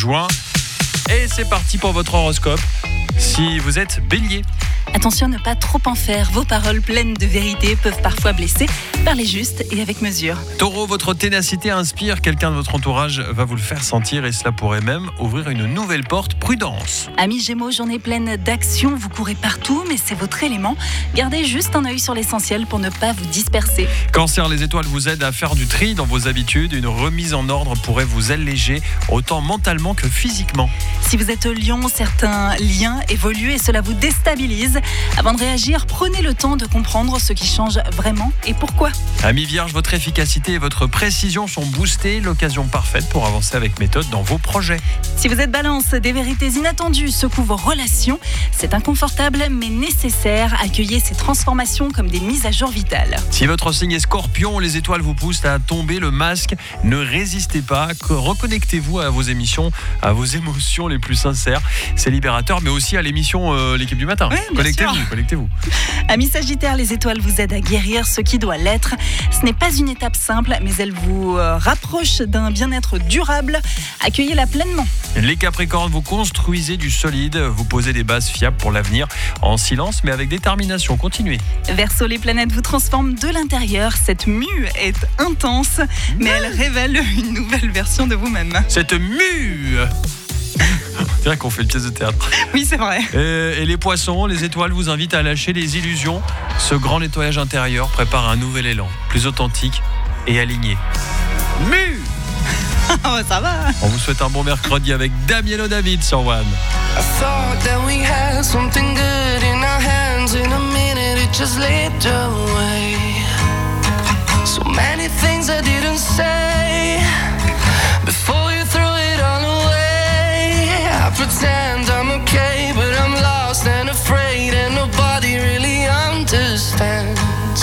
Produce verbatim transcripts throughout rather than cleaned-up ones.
juin. Et c'est parti pour votre horoscope. Si vous êtes Bélier. Attention, ne pas trop en faire. Vos paroles pleines de vérité peuvent parfois blesser. Parlez juste et avec mesure. Taureau, votre ténacité inspire. Quelqu'un de votre entourage va vous le faire sentir et cela pourrait même ouvrir une nouvelle porte. Prudence. Amis Gémeaux, journée pleine d'action. Vous courez partout, mais c'est votre élément. Gardez juste un œil sur l'essentiel pour ne pas vous disperser. Cancer, les étoiles vous aident à faire du tri dans vos habitudes. Une remise en ordre pourrait vous alléger, autant mentalement que physiquement. Si vous êtes Lion, certains liens évoluent et cela vous déstabilise. Avant de réagir, prenez le temps de comprendre ce qui change vraiment et pourquoi. Amis Vierge, votre efficacité et votre précision sont boostées. L'occasion parfaite pour avancer avec méthode dans vos projets. Si vous êtes Balance, des vérités inattendues secouent vos relations. C'est inconfortable mais nécessaire. Accueillez ces transformations comme des mises à jour vitales. Si votre signe est Scorpion, les étoiles vous poussent à tomber le masque. Ne résistez pas. Reconnectez-vous à vos émissions, à vos émotions les plus sincères. C'est libérateur, mais aussi à l'émission euh, L'équipe du matin. Oui, connectez-vous, connectez-vous. Amis Sagittaires, les étoiles vous aident à guérir ce qui doit l'être. Ce n'est pas une étape simple, mais elle vous euh, rapproche d'un bien-être durable. Accueillez-la pleinement. Les Capricornes, vous construisez du solide, vous posez des bases fiables pour l'avenir, en silence mais avec détermination. Continuez. Verseau, les planètes vous transforment de l'intérieur. Cette mue est intense, mais elle révèle une nouvelle version de vous-même. Cette mue C'est vrai qu'on fait une pièce de théâtre. Oui, c'est vrai. Et, et les poissons, les étoiles vous invitent à lâcher les illusions. Ce grand nettoyage intérieur prépare un nouvel élan, plus authentique et aligné. Mu Oh, ça va. On vous souhaite un bon mercredi avec Damiano David sur One. I thought that we had something good in our hands. In a minute it just slipped away. So many things I didn't say before you threw it all away. I pretend I'm okay, but I'm lost and afraid, and nobody really understands.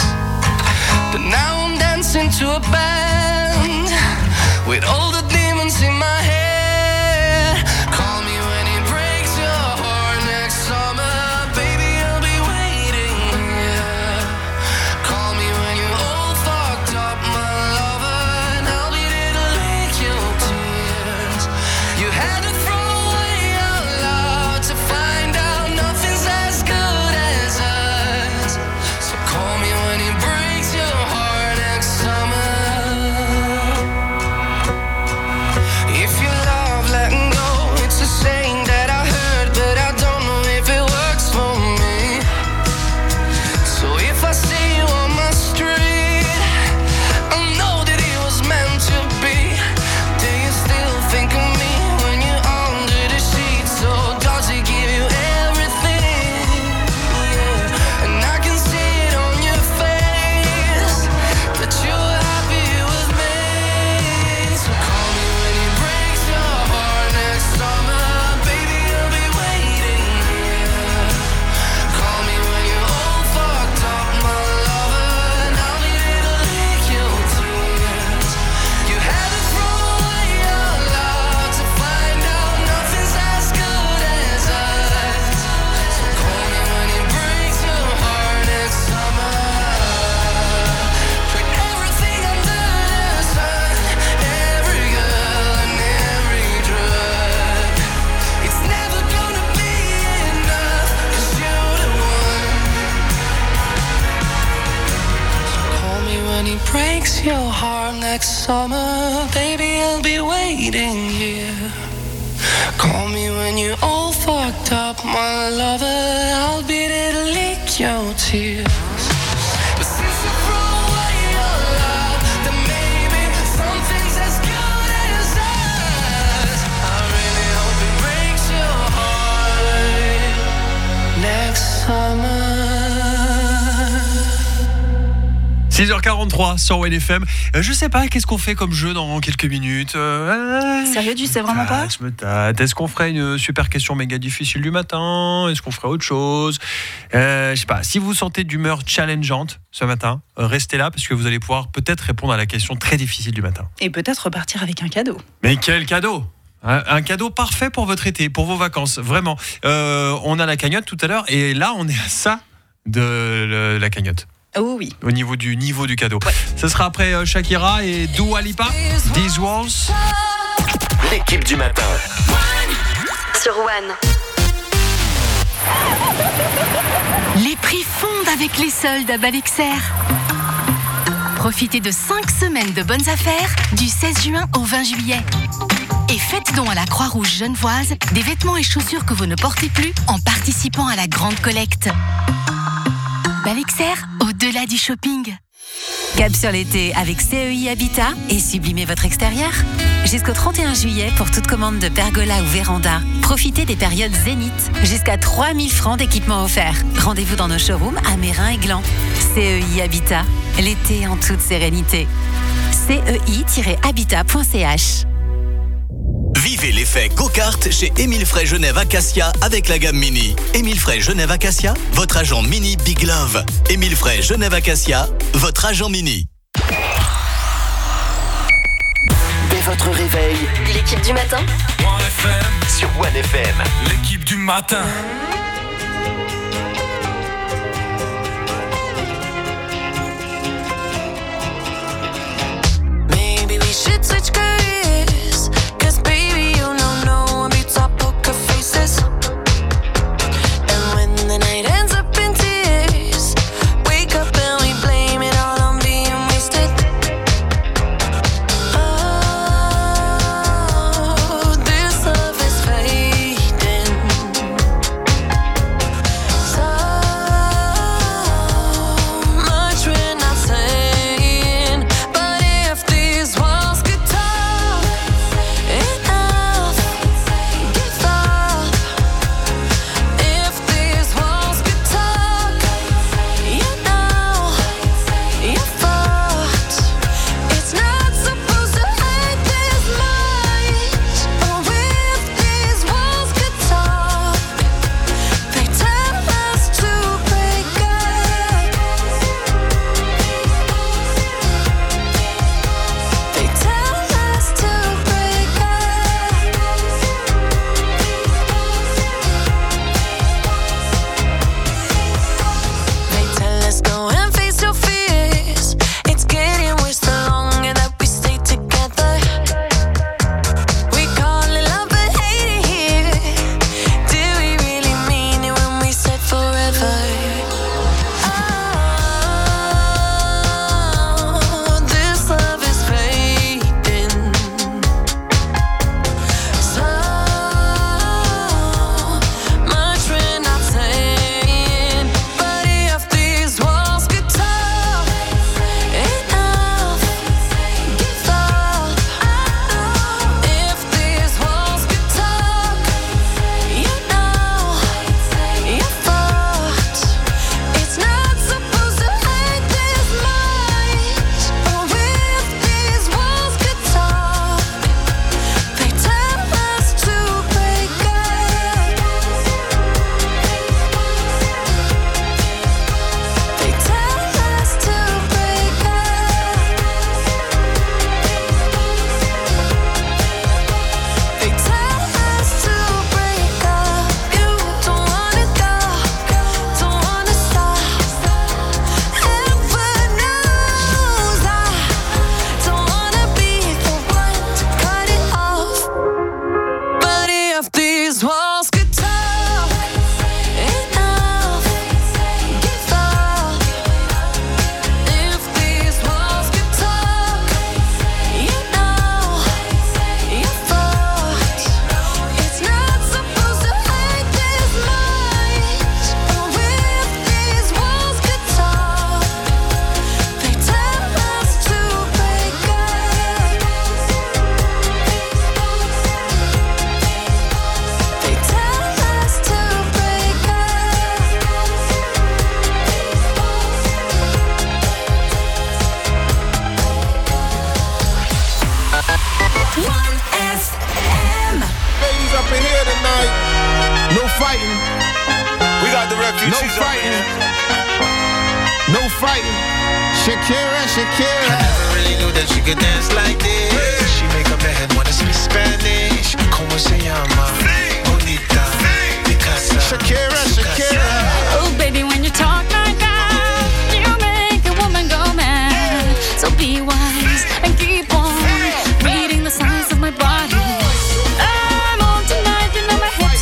But now I'm dancing to a band with all the demons in my head. Call me when it breaks your heart next summer, baby, I'll be waiting here. Call me when you're all fucked up, my lover, and I'll be there to lick your tears. You had to throw away our love to find out nothing's as good as us. So call me when it breaks your heart next summer. If you love letting go, it's a saying that I heard, but I don't know if it works for me. So if I see you on my street, I know that it was meant to be. Do you still think of me when you're under the sheets? Or does it give you everything? Yeah. And I can see it on your face that you're happy with me. So call me when it breaks your heart next summer, baby, I'll be waiting here. Call me when you're all fucked up, my lover, and I'll be there to lick your tears. You had to throw away your love to find out nothing's as good as us. So call me when it breaks your heart next summer. Put everything under the sun, every girl and every drug. It's never gonna be enough, 'cause you're the one. So call me when it breaks your heart next summer, baby, I'll be waiting here. Call me when you're all fucked up, my lover, I'll be there to lick your tears. But since you threw away your love, then maybe something's as good as us. I really hope it breaks your heart next summer. six heures quarante-trois sur One F M. Euh, je sais pas, qu'est-ce qu'on fait comme jeu dans quelques minutes euh, Sérieux, tu sais vraiment pas? Ah, je me tâte. Est-ce qu'on ferait une super question méga difficile du matin? Est-ce qu'on ferait autre chose? euh, Je sais pas. Si vous vous sentez d'humeur challengeante ce matin, euh, restez là parce que vous allez pouvoir peut-être répondre à la question très difficile du matin. Et peut-être repartir avec un cadeau. Mais quel cadeau! Un, un cadeau parfait pour votre été, pour vos vacances, vraiment. Euh, on a la cagnotte tout à l'heure et là on est à ça de le, la cagnotte. Oh oui. Au niveau du niveau du cadeau. Ouais. Ce sera après euh, Shakira et Dua Lipa, These Walls. L'équipe du matin. sur One. Les prix fondent avec les soldes à Balexer. Profitez de cinq semaines de bonnes affaires du seize juin au vingt juillet. Et faites don à la Croix-Rouge genevoise des vêtements et chaussures que vous ne portez plus en participant à la grande collecte. Balexer, au-delà du shopping. Cap sur l'été avec C E I Habitat et sublimez votre extérieur. Jusqu'au trente et un juillet, pour toute commande de pergola ou véranda, profitez des périodes zénith. Jusqu'à trois mille francs d'équipement offert. Rendez-vous dans nos showrooms à Mérin et Gland. C E I Habitat, l'été en toute sérénité. C E I habitat point c h. Vivez l'effet go-kart chez Émile Frey Genève Acacia avec la gamme Mini. Émile Frey Genève Acacia, votre agent Mini Big Love. Émile Frey Genève Acacia, votre agent Mini. Dès votre réveil, L'équipe du matin One F M sur One F M. L'équipe du matin. Maybe we should switch careers, 'cause baby you know no one beats our poker faces. And when the night ends up in tears, wake up and we blame it all on being wasted. Oh, this love is fading. So much we're not saying, but if these walls could talk, enough, give up. If these walls could talk, you know, you're fucked. It's not supposed to hurt this much. Oh, if these walls could talk, they tell us to break up. They tell us to break up. They tell us go and face your fears. It's getting worse the longer that we stay together. We call it love but hate it here. Do we really mean it when we said forever? Oh, this love is fading. So much we're not saying, but if these walls could talk, enough, give up. If these walls could talk, you know, you're fucked. It's not supposed to hurt this much. Oh, if these walls could talk, they tell us to break up. They tell us to break up. They tell us to break up. You don't wanna go, don't wanna stop. Heaven knows I don't wanna be the one to cut it off. But if these walls could talk, enough, give up. If these walls could talk, you know, you're fucked. It's not supposed to hurt this much. Oh, if these walls could talk, they tell us to break up. They tell us to break up. One F M. Ladies up in here tonight. No fighting. We got the refugees No up in fighting. here. No fighting. Shakira, Shakira. Never really knew that she could dance like this. She make a man wanna speak Spanish. Como se llama? Bonita. Picasa. Shakira, Shakira. Oh, baby, when you talk like that, you make a woman go mad. So be wise and keep on reading the signs of my body. I'm on tonight, you know my head's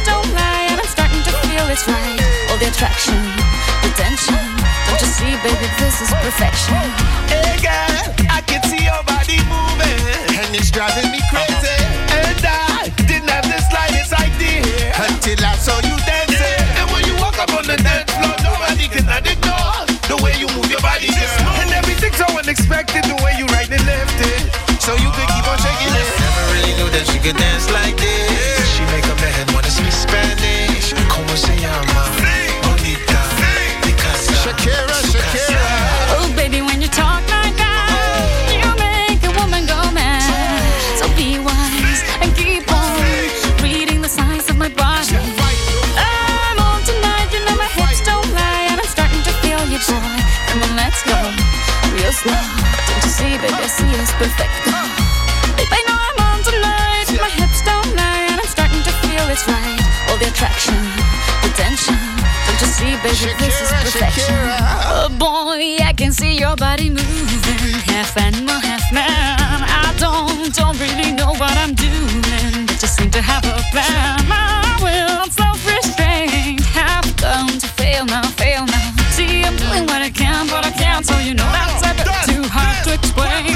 it's right. All the attraction, the tension. Don't you see, baby, this is perfection. Hey girl, I can see your body moving, and it's driving me crazy. And I didn't have the slightest idea until I saw you dancing. And when you walk up on the dance floor, nobody can ignore the way you move your body, girl. And everything's so unexpected, the way you right and left it, so you could keep on shaking it. Never really knew that she could dance like this. She make a man wanna speak Spanish. Como se llama? Bonita. Because Shakira, Shakira. Oh, baby, when you talk like that, you make a woman go mad. So be wise and keep on reading the signs of my body. I'm on tonight, you know my hips don't lie, and I'm starting to feel you, boy. Come on, let's go real slow. Don't you see, baby, I see it's perfect. Babe, I know I'm on tonight, my hips don't lie, and I'm starting to feel it's right. All the attraction, the tension. Don't you see, baby, Shakira, this is perfection. Shakira. Oh boy, I can see your body moving, half animal, half man. I don't, don't really know what I'm doing, but just seem to have a plan. My will, self-restraint, have come to fail now, fail now. See, I'm doing what I can, but I can't, so you know that's a bit too hard to explain.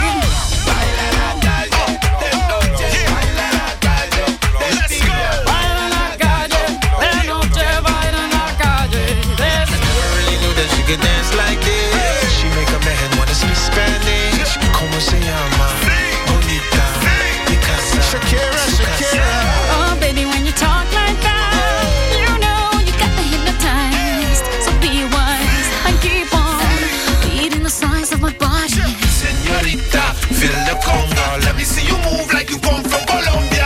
Dance like this. She make a man wanna speak Spanish. Como se llama? Bonita. Because Shakira, Shakira. Oh, baby, when you talk like that, you know you got me hypnotized. So be wise and keep on reading the signs of my body. Señorita, feel the conga. Let me see you move like you come from Colombia.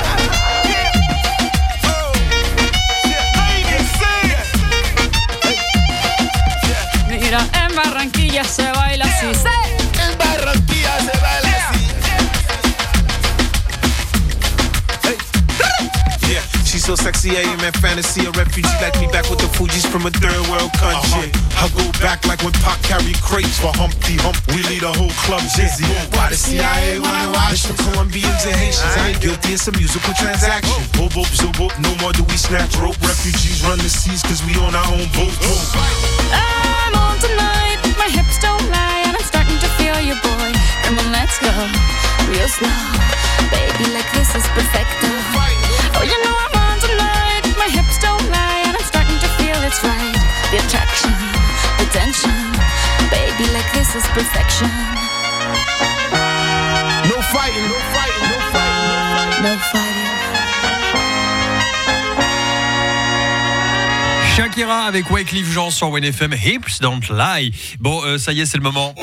En Barranquilla se baila así. En Barranquilla se baila así. Hey. Yeah, she's so sexy, I am in fantasy. A refugee like me back with the Fugees from a third world country. Uh-huh. I go back like when Pac carried crates for Humpty Hump. We lead a whole club dizzy. Why the C I A wanna watch the Colombians and Haitians? I ain't guilty, it's a musical transaction. Boop, boop, zoop, boop, no more do we snatch rope. Refugees run the seas cause we on our own boat. I'm on tonight, my hips don't lie, and I'm starting to feel you, boy. Come on, let's go real slow. Baby, like this is perfecto. Oh, you know I'm on tonight, my hips don't lie, and I'm starting to feel it's right. The attraction, the tension. Baby, like this is perfection. No fighting, no fighting, no fighting. No fighting. Shakira avec Wyclef Jean sur W N F M, Hips Don't Lie. Bon, euh, ça y est, c'est le moment.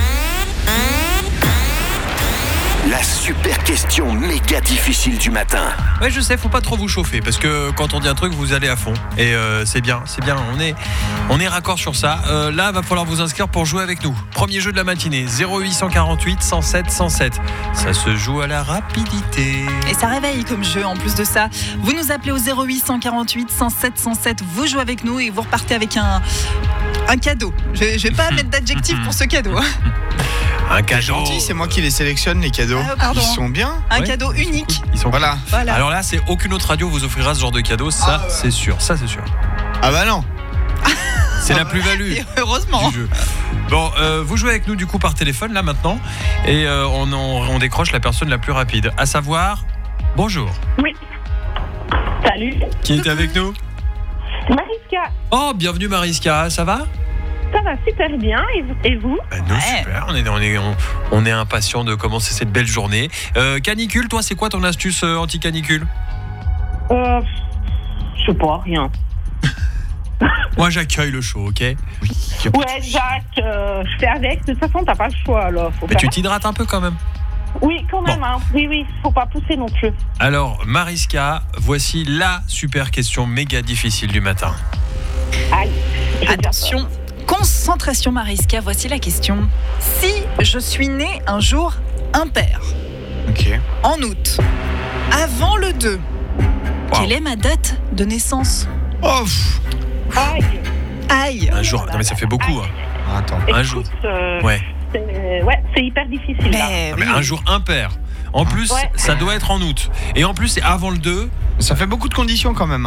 La super question méga difficile du matin. Ouais, je sais, faut pas trop vous chauffer parce que quand on dit un truc, vous allez à fond et euh, c'est bien, c'est bien. On est, on est raccord sur ça. Euh, là, va falloir vous inscrire pour jouer avec nous. Premier jeu de la matinée, zéro huit cent quarante-huit cent sept cent sept. Ça se joue à la rapidité. Et ça réveille comme jeu. En plus de ça, vous nous appelez au zéro huit cent quarante-huit cent sept cent sept. Vous jouez avec nous et vous repartez avec un un cadeau. Je, je vais pas mettre d'adjectif pour ce cadeau. Un cadeau. Gentil, c'est moi qui les sélectionne les cadeaux. Ah, pardon. Ils sont bien. Un Ouais, cadeau unique. Ils sont Voilà. Voilà. Alors là, c'est aucune autre radio vous offrira ce genre de cadeau. Ça, Ah. c'est sûr. Ça, c'est sûr. Ah bah non. C'est la plus-value. Et heureusement. Du jeu. Bon, euh, vous jouez avec nous du coup par téléphone là maintenant et euh, on, on, on décroche la personne la plus rapide, à savoir bonjour. Oui. Salut. Qui est avec nous? Mariska. Oh, bienvenue Mariska, ça va? Ça va super bien. Et vous, et vous Ben, nous, Ouais. super, on est, on est, on, on est impatient de commencer cette belle journée. Euh, canicule, toi, c'est quoi ton astuce euh, anti-canicule? Euh. Je sais pas, rien. Moi, j'accueille le show, ok? Oui. Ouais, Jacques, euh, je fais avec. De toute façon, t'as pas le choix alors. Faut Mais faire- tu t'hydrates un peu quand même. Oui, quand même. Bon. Hein. Oui, oui. Faut pas pousser non plus. Alors, Mariska, voici la super question méga difficile du matin. Aïe. J'ai Attention, concentration Mariska, voici la question. Si je suis née un jour impair, Ok. en août, avant le deux, Wow. quelle est ma date de naissance? Oh pff. déjà- Aïe. Aïe. Un jour, non mais ça fait beaucoup. Hein. Ah, attends. Un Écoute, jour. euh, Ouais. c'est, ouais, c'est hyper difficile. là. Mais, Ah, mais oui. un jour impair. En plus, Ouais. ça doit être en août. Et en plus, c'est avant le deux. Ça fait beaucoup de conditions quand même. Hein.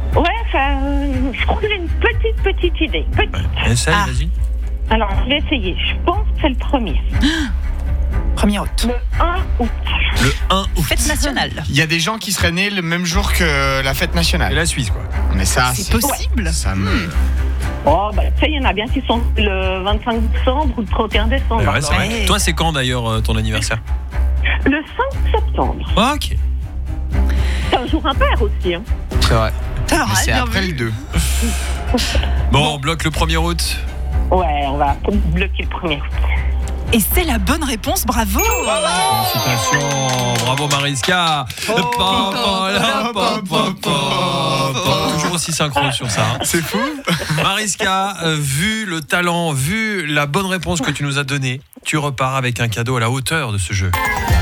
Ouais, enfin, euh, je crois que j'ai une petite, petite idée. Petite. Ouais. Essaye, Ah. vas-y. Alors, je vais essayer. Je pense que c'est le premier. premier août. Le un août. Le un août. Fête nationale. Il y a des gens qui seraient nés le même jour que la fête Et nationale. la Suisse, quoi. Mais ça, C'est possible. Ça me... Oh, bah, ça, il y en a bien qui sont le vingt-cinq décembre ou le trente et un décembre. Ouais, c'est vrai. Ouais. Toi, c'est quand d'ailleurs euh, ton anniversaire? Le cinq septembre. Ah, ok. C'est un jour impair aussi. Hein. C'est vrai. Alors, Mais c'est bien après vu. le deux. Bon, on bloque le premier août. Ouais, on va bloquer le premier août. Et c'est la bonne réponse, bravo. Félicitations. Bravo, Mariska. Pa, pa, la, pa, pa, pa, pa. Toujours aussi synchrone sur ça. hein. C'est fou. Mariska, euh, vu le talent, vu la bonne réponse que tu nous as donnée, tu repars avec un cadeau à la hauteur de ce jeu.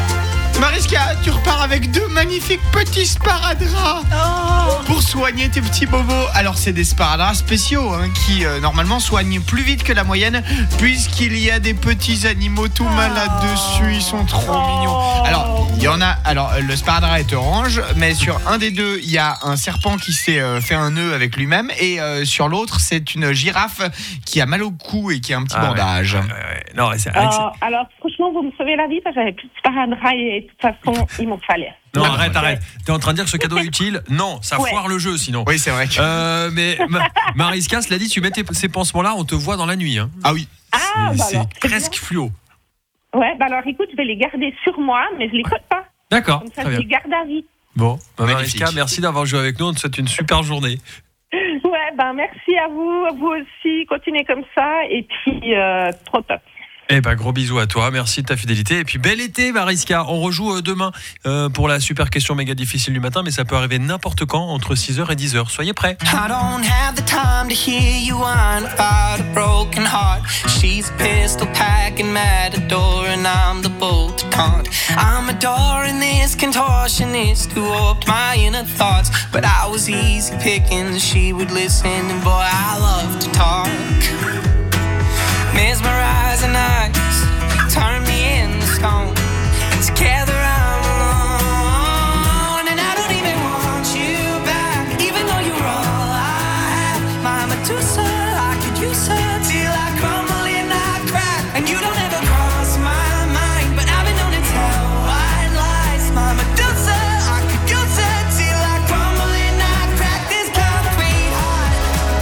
Mariska, tu repars avec deux magnifiques petits sparadraps pour soigner tes petits bobos. Alors c'est des sparadraps spéciaux hein, qui euh, normalement soignent plus vite que la moyenne puisqu'il y a des petits animaux tout malades dessus. Ils sont trop mignons. Alors il y en a. Alors le sparadrap est orange, mais sur un des deux il y a un serpent qui s'est euh, fait un nœud avec lui-même et euh, sur l'autre c'est une girafe qui a mal au cou et qui a un petit Ah ouais, bandage. ouais, ouais, ouais. Non, c'est, Euh, alors, franchement, vous me sauvez la vie parce que j'avais plus de sparadrap et de toute façon, il m'en fallait. non, Ouais. arrête, arrête. T'es en train de dire que ce cadeau est utile? Non, ça Ouais. foire le jeu sinon. Oui c'est vrai. Que... Euh, mais Ma- Mariska, cela dit, tu mets tes- ces pansements-là, on te voit dans la nuit. Hein. Ah oui. Ah, C'est, bah c'est alors, très presque fluo. bien. Ouais, bah alors écoute, je vais les garder sur moi, mais je les colle pas. D'accord, Comme ça, très je bien. les garde à vie. Bon, bah, Magnifique. Mariska, merci d'avoir joué avec nous. On te souhaite une super journée. Ouais, ben merci à vous, à vous aussi, continuez comme ça, et puis euh, trop top. Eh ben, gros bisous à toi, merci de ta fidélité. Et puis, bel été, Mariska. On rejoue euh, demain euh, pour la super question méga difficile du matin, mais ça peut arriver n'importe quand, entre six heures et dix heures. Soyez prêts. I don't have the time to hear you whine about a broken heart. She's a pistol packing matador and I'm the bolt to taunt. I'm adoring this contortionist who warped my inner thoughts. But I was easy picking, she would listen and boy I love to talk. Mesmerizing eyes turn me into stone. And together I'm alone. And I don't even want you back, even though you're all I have. My Medusa, I could use her till I crumble and I crack. And you don't ever cross my mind, but I've been known to tell white lies. My Medusa, I could use her till I crumble and I crack. This concrete heart,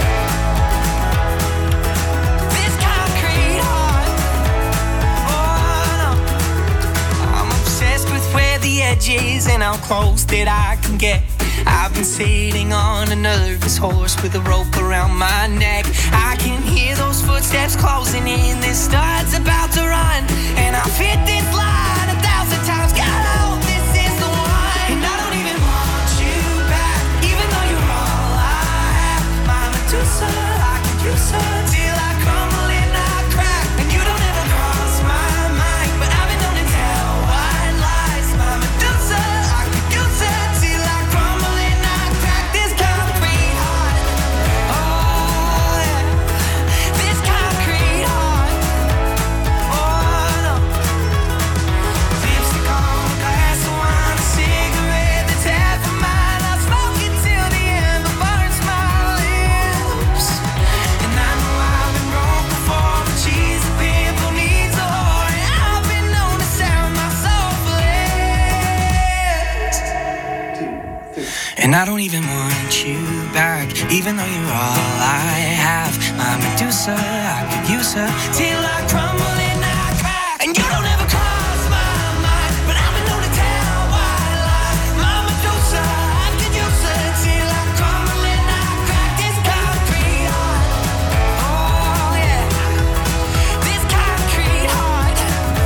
this concrete heart. Oh no, I'm obsessed with where the edge is and how close that I can get. I've been sitting on a nervous horse with a rope around my neck. I can hear those footsteps closing in. This star's about to run, and I've hit this line a thousand times. God, I hope this is the one. And I don't even want you back, even though you're all I have. My Medusa, I could use her till I crumble and I crack. And you don't ever cross my mind, but I've been known to tell white lies. My Medusa, I could use her till I crumble and I crack. This concrete heart, oh yeah, this concrete heart, oh no. Lipstick on a glass of wine, a cigarette that's half of mine. I smoke it till the ember burns my lips. And I know I've been broke before, but she's a pimple needs a whore. And I've been known to sell my soul for less. And I don't even want you back, even though you're all I have. My Medusa, I could use her till I crumble and I crack. And you don't ever cross my mind, but I've been known to tell white lies. My Medusa, I could use her till I crumble and I crack. This concrete heart, oh yeah, this concrete heart,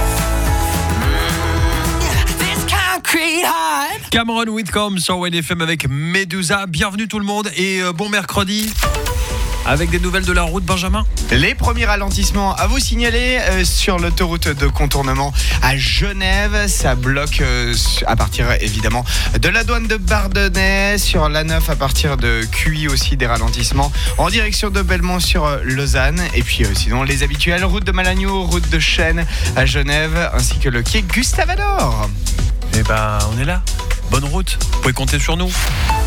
mm, yeah, this concrete heart. Cameron Whitcomb sur W F M avec Medusa. Bienvenue tout le monde et euh, bon mercredi. Avec des nouvelles de la route, Benjamin. Les premiers ralentissements à vous signaler euh, sur l'autoroute de contournement à Genève. Ça bloque euh, à partir évidemment de la douane de Bardonnay. Sur l'A neuf à partir de Cuy aussi des ralentissements en direction de Belmont sur euh, Lausanne. Et puis euh, sinon les habituelles, route de Malagnou, route de Chênes à Genève ainsi que le quai Gustave Ador. Eh ben, on est là. Bonne route. Vous pouvez compter sur nous.